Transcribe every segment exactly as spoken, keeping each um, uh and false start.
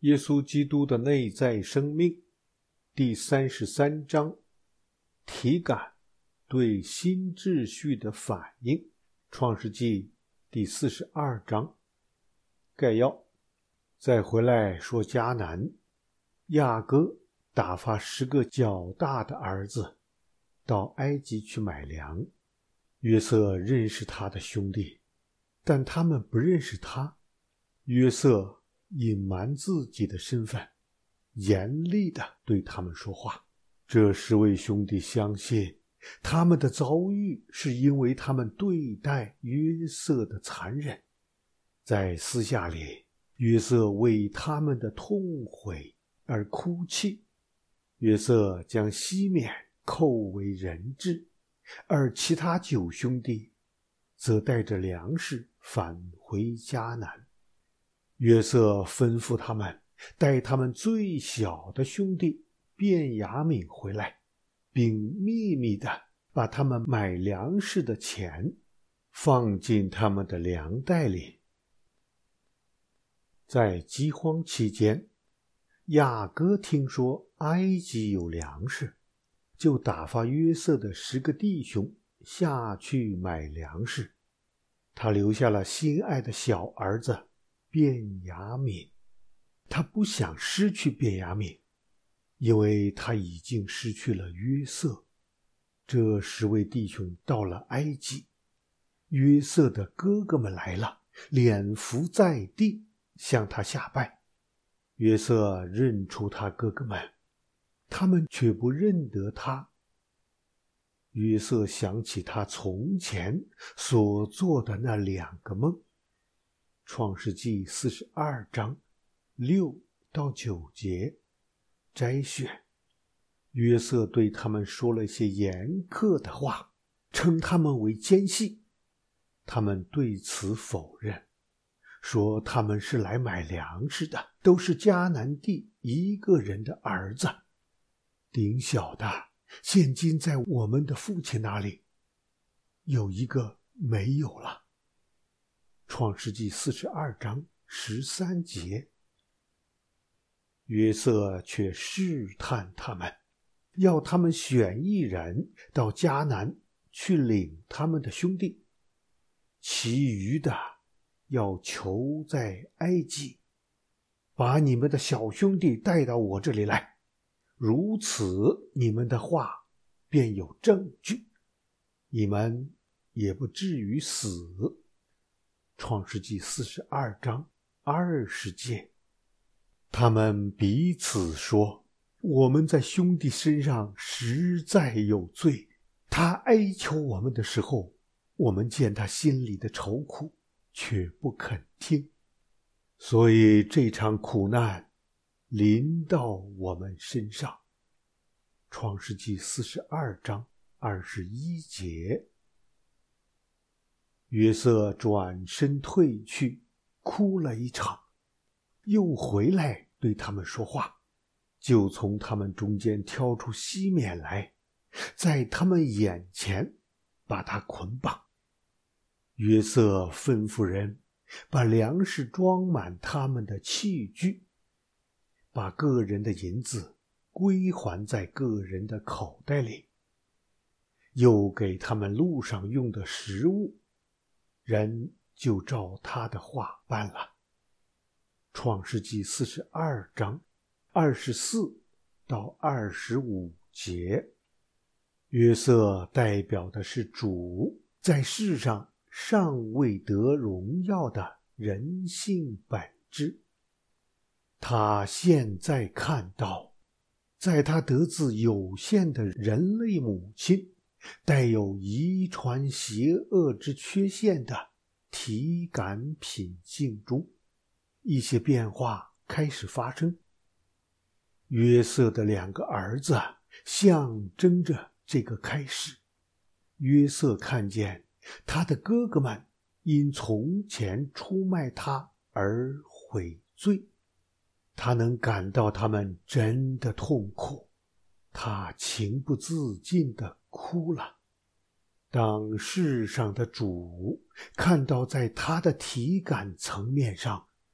耶稣基督的内在生命，第三十三章，体感对新秩序的反应，创世纪第四十二章。概要，再回来说迦南，雅各打发十个较大的儿子到埃及去买粮，约瑟认识他的兄弟，但他们不认识他。约瑟隐瞒自己的身份，严厉地对他们说话。这十位兄弟相信他们的遭遇是因为他们对待约瑟的残忍。在私下里，约瑟为他们的痛悔而哭泣。约瑟将西缅扣为人质，而其他九兄弟则带着粮食返回迦南。约瑟吩咐他们带他们最小的兄弟便雅悯回来，并秘密地把他们买粮食的钱放进他们的粮袋里。在饥荒期间，雅各听说埃及有粮食，就打发约瑟的十个弟兄下去买粮食。他留下了心爱的小儿子便雅悯。他不想失去便雅悯，因为他已经失去了约瑟。这十位弟兄到了埃及，约瑟的哥哥们来了，脸伏在地向他下拜。约瑟认出他哥哥们，他们却不认得他。约瑟想起他从前所做的那两个梦。创世纪四十二章六到九节摘选。约瑟对他们说了一些严苛的话，称他们为奸细。他们对此否认，说他们是来买粮食的，都是迦南地一个人的儿子。顶小的现今在我们的父亲那里，有一个没有了。创世纪四十二章十三节。约瑟却试探他们，要他们选一人到迦南去领他们的兄弟，其余的要囚在埃及。把你们的小兄弟带到我这里来，如此你们的话便有证据，你们也不至于死。创世纪四十二章二十节。他们彼此说，我们在兄弟身上实在有罪，他哀求我们的时候，我们见他心里的愁苦，却不肯听，所以这场苦难临到我们身上。创世纪四十二章二十一节。约瑟转身退去，哭了一场，又回来对他们说话，就从他们中间挑出西缅来，在他们眼前把他捆绑。约瑟吩咐人把粮食装满他们的器具，把个人的银子归还在个人的口袋里，又给他们路上用的食物，人就照他的话办了。创世纪四十二章二十四到二十五节。约瑟代表的是主在世上尚未得荣耀的人性本质。他现在看到，在他得自有限的人类母亲带有遗传邪恶之缺陷的体感品性中，一些变化开始发生。约瑟的两个儿子象征着这个开始。约瑟看见他的哥哥们因从前出卖他而悔罪，他能感到他们真的痛苦，他情不自禁地哭了。当世上的主看到在他的体感层面上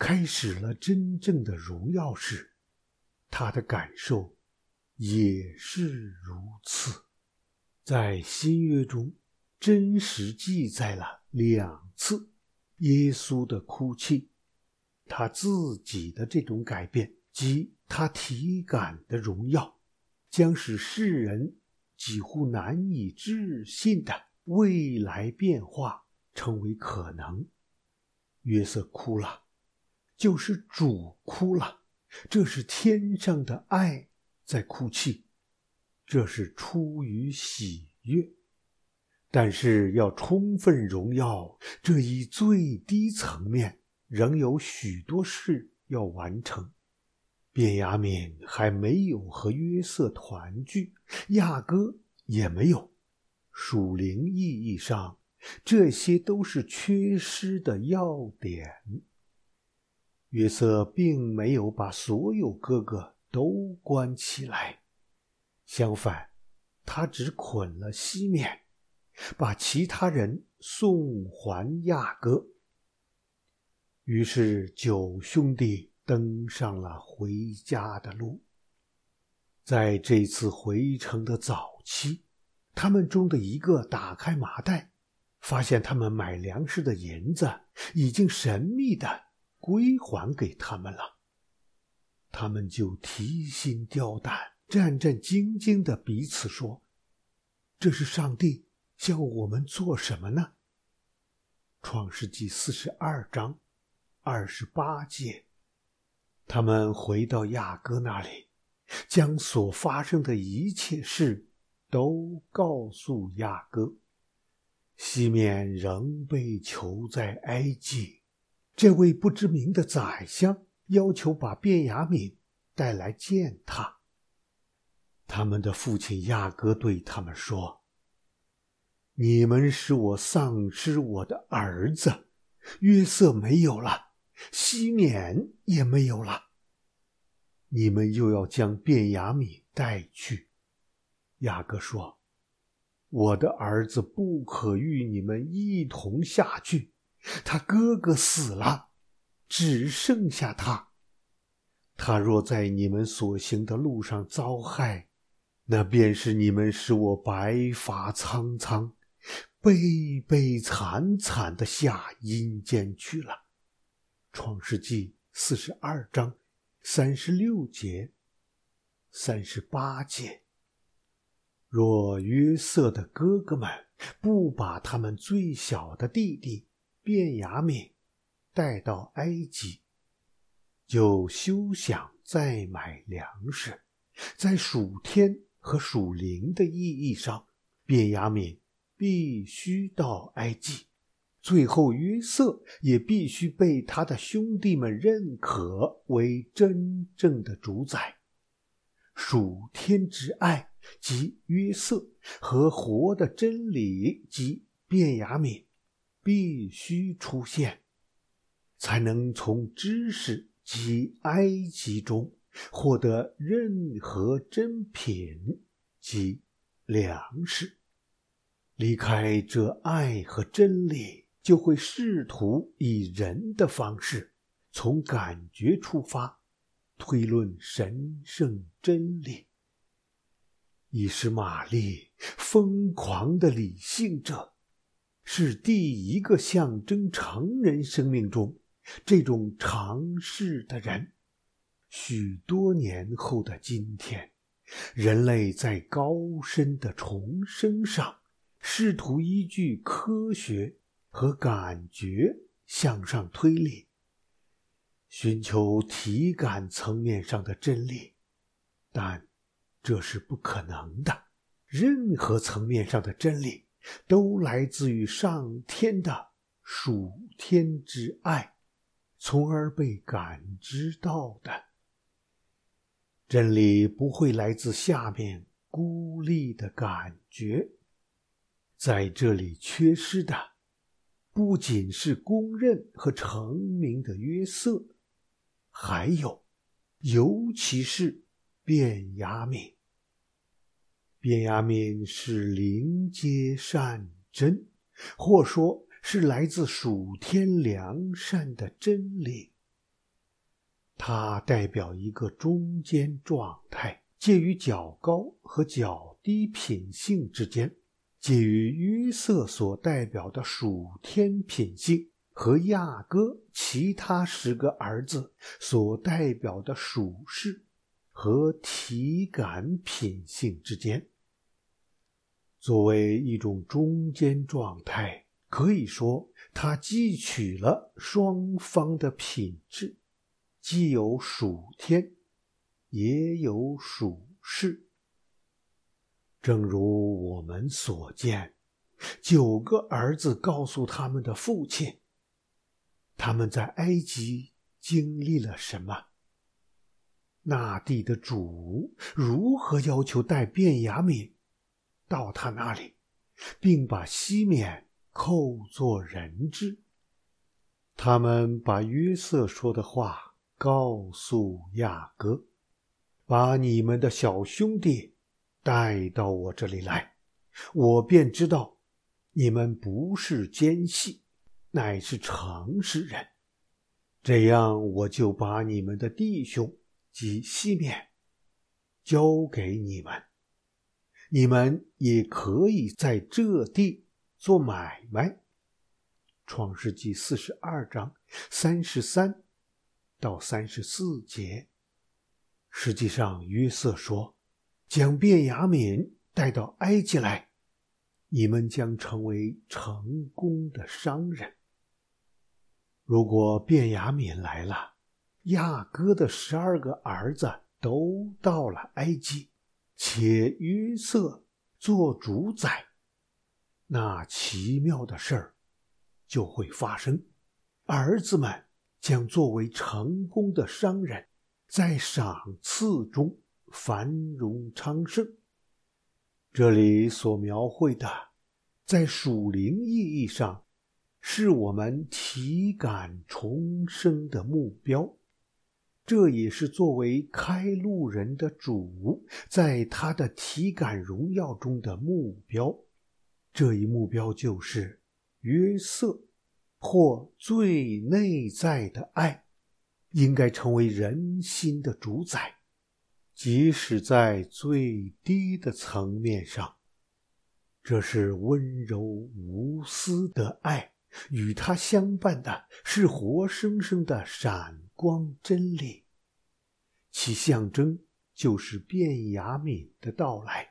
开始了真正的荣耀时，他的感受也是如此。在新约中真实记载了两次耶稣的哭泣，他自己的这种改变及他体感的荣耀，将使世人几乎难以置信的未来变化成为可能。约瑟哭了，就是主哭了，这是天上的爱在哭泣，这是出于喜悦。但是要充分荣耀这一最低层面，仍有许多事要完成。便雅悯还没有和约瑟团聚，雅各也没有。属灵意义上，这些都是缺失的要点。约瑟并没有把所有哥哥都关起来，相反，他只捆了西缅，把其他人送还雅各。于是九兄弟登上了回家的路。在这次回程的早期，他们中的一个打开麻袋，发现他们买粮食的银子已经神秘地归还给他们了。他们就提心吊胆，战战兢兢地彼此说，这是上帝向我们做什么呢？创世纪四十二章二十八节。他们回到雅各那里，将所发生的一切事都告诉雅各。西缅仍被囚在埃及，这位不知名的宰相要求把便雅悯带来见他。他们的父亲雅各对他们说，你们使我丧失我的儿子，约瑟没有了，西缅也没有了，你们又要将便雅悯带去。雅各说，我的儿子不可与你们一同下去，他哥哥死了，只剩下他。他若在你们所行的路上遭害，那便是你们使我白发苍苍，悲悲惨惨地下阴间去了。创世纪四十二章三十六节、三十八节。若约瑟的哥哥们不把他们最小的弟弟便雅悯带到埃及，就休想再买粮食。在属天和属灵的意义上，便雅悯必须到埃及，最后约瑟也必须被他的兄弟们认可为真正的主宰。属天之爱即约瑟和活的真理即便雅悯必须出现，才能从知识及埃及中获得任何珍品及粮食。离开这爱和真理，就会试图以人的方式，从感觉出发，推论神圣真理。以实玛利疯狂的理性者，是第一个象征成人生命中这种常识的人。许多年后的今天，人类在高深的重生上试图依据科学和感觉向上推理，寻求体感层面上的真理，但这是不可能的。任何层面上的真理都来自于上天的属天之爱，从而被感知到的。真理不会来自下面孤立的感觉。在这里缺失的不仅是公认和成名的约瑟，还有尤其是便雅悯。便雅悯是灵阶善真，或说是来自属天良善的真理。 它代表一个中间状态，介于较高和较低品性之间，介于约瑟所代表的属天品性和雅各其他十个儿子所代表的属世和体感品性之间。作为一种中间状态，可以说它汲取了双方的品质，既有属天，也有属世。正如我们所见，九个儿子告诉他们的父亲，他们在埃及经历了什么，那地的主如何要求带便雅悯到他那里，并把西缅扣作人质。他们把约瑟说的话告诉雅各，把你们的小兄弟带到我这里来，我便知道你们不是奸细，乃是诚实人。这样我就把你们的弟兄及西缅交给你们，你们也可以在这地做买卖。创世纪四十二章三十三到三十四节。实际上约瑟说，将便雅悯带到埃及来，你们将成为成功的商人。如果便雅悯来了，雅各的十二个儿子都到了埃及，且约瑟做主宰，那奇妙的事儿就会发生。儿子们将作为成功的商人，在赏赐中繁荣昌盛。这里所描绘的，在属灵意义上，是我们体感重生的目标。这也是作为开路人的主在他的体感荣耀中的目标。这一目标就是约瑟或最内在的爱应该成为人心的主宰，即使在最低的层面上。这是温柔无私的爱，与它相伴的是活生生的闪光真理，其象征就是便雅悯的到来。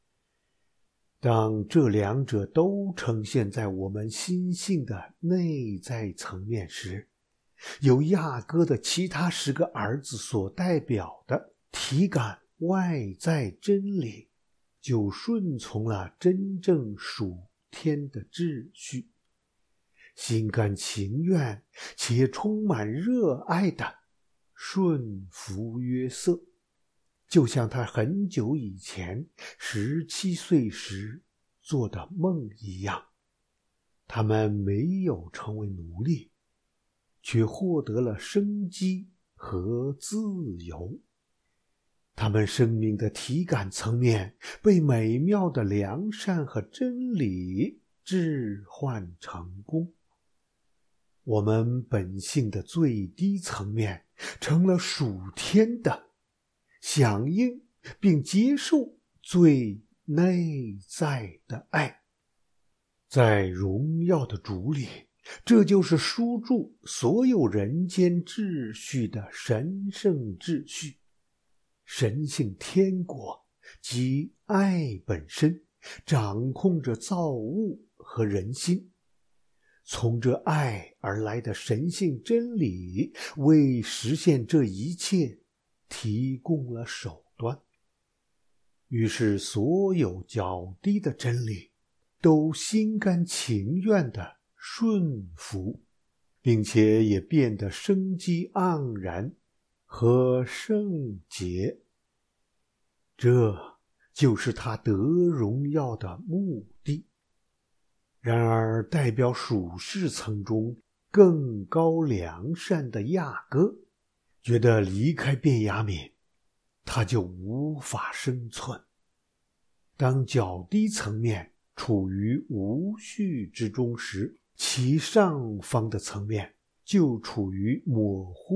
当这两者都呈现在我们心性的内在层面时，由雅各的其他十个儿子所代表的体感外在真理，就顺从了真正属天的秩序，心甘情愿且充满热爱的顺服约瑟，就像他很久以前十七岁时做的梦一样。他们没有成为奴隶，却获得了生机和自由。他们生命的体感层面被美妙的良善和真理置换成功。我们本性的最低层面成了属天的，响应并接受最内在的爱。在荣耀的主里，这就是输注所有人间秩序的神圣秩序。神性天国即爱本身，掌控着造物和人心。从这爱而来的神性真理，为实现这一切提供了手段。于是所有较低的真理都心甘情愿地顺服，并且也变得生机盎然和圣洁。这就是他得荣耀的目的。然而代表属世层中更高良善的雅各觉得离开便雅悯他就无法生存。当较低层面处于无序之中时，其上方的层面就处于模糊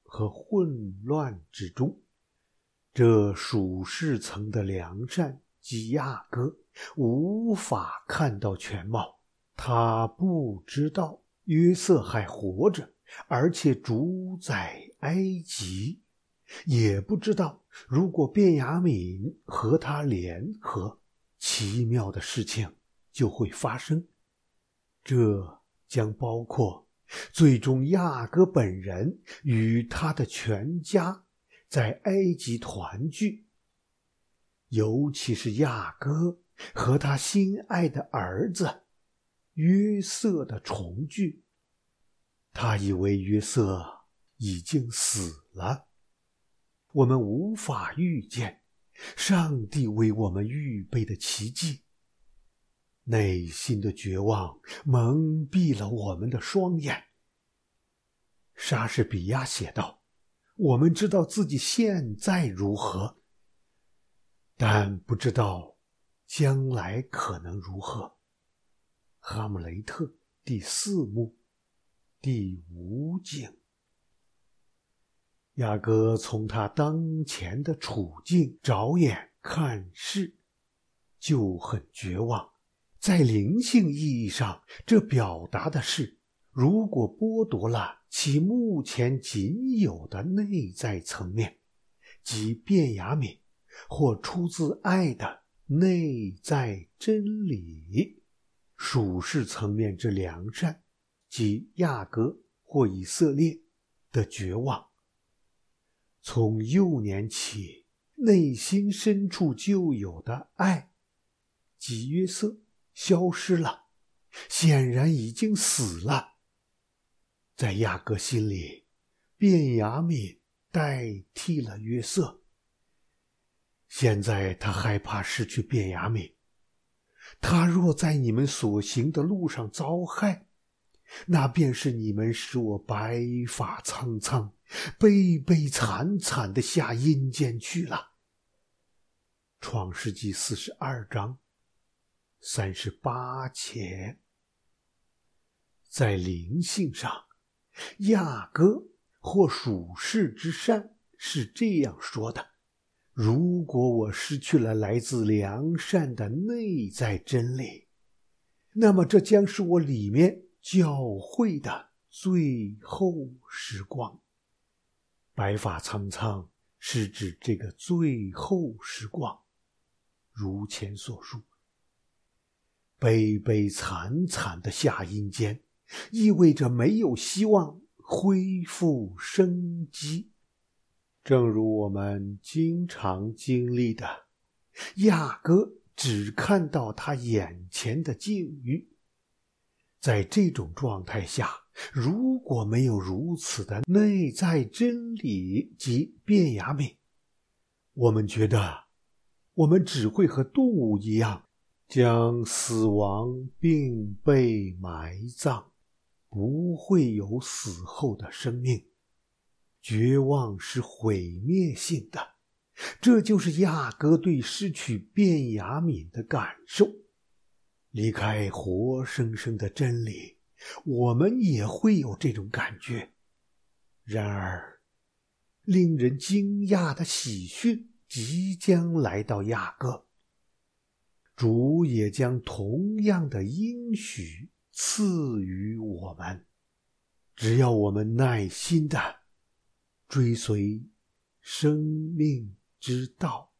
和混乱之中。这属世层的良善及亚哥无法看到全貌，他不知道约瑟还活着，而且主宰埃及，也不知道如果便雅悯和他联合，奇妙的事情就会发生。这将包括最终亚哥本人与他的全家在埃及团聚，尤其是亚哥和他心爱的儿子约瑟的重聚。他以为约瑟已经死了，我们无法预见上帝为我们预备的奇迹。内心的绝望蒙蔽了我们的双眼。莎士比亚写道，我们知道自己现在如何，但不知道将来可能如何。哈姆雷特第四幕第五景。雅各从他当前的处境着眼看事，就很绝望。在灵性意义上，这表达的是，如果剥夺了其目前仅有的内在层面，即便雅悯或出自爱的内在真理，属世层面之良善，即亚哥或以色列的绝望。从幼年起，内心深处就有的爱，即约瑟消失了，显然已经死了。在雅各心里，便雅悯代替了约瑟。现在他害怕失去便雅悯，他若在你们所行的路上遭害，那便是你们使我白发苍苍，悲悲惨惨地下阴间去了。创世纪四十二章三十八节。在灵性上，雅各或属世之善是这样说的：如果我失去了来自良善的内在真理，那么这将是我里面教会的最后时光。白发苍苍是指这个最后时光，如前所述。悲悲惨惨的下阴间，意味着没有希望恢复生机。正如我们经常经历的，雅各只看到他眼前的境遇。在这种状态下，如果没有如此的内在真理及便雅悯，我们觉得我们只会和动物一样，将死亡并被埋葬，不会有死后的生命。绝望是毁灭性的，这就是雅各对失去便雅悯的感受。离开活生生的真理，我们也会有这种感觉。然而，令人惊讶的喜讯即将来到雅各，主也将同样的应许赐予我们，只要我们耐心地追随生命之道。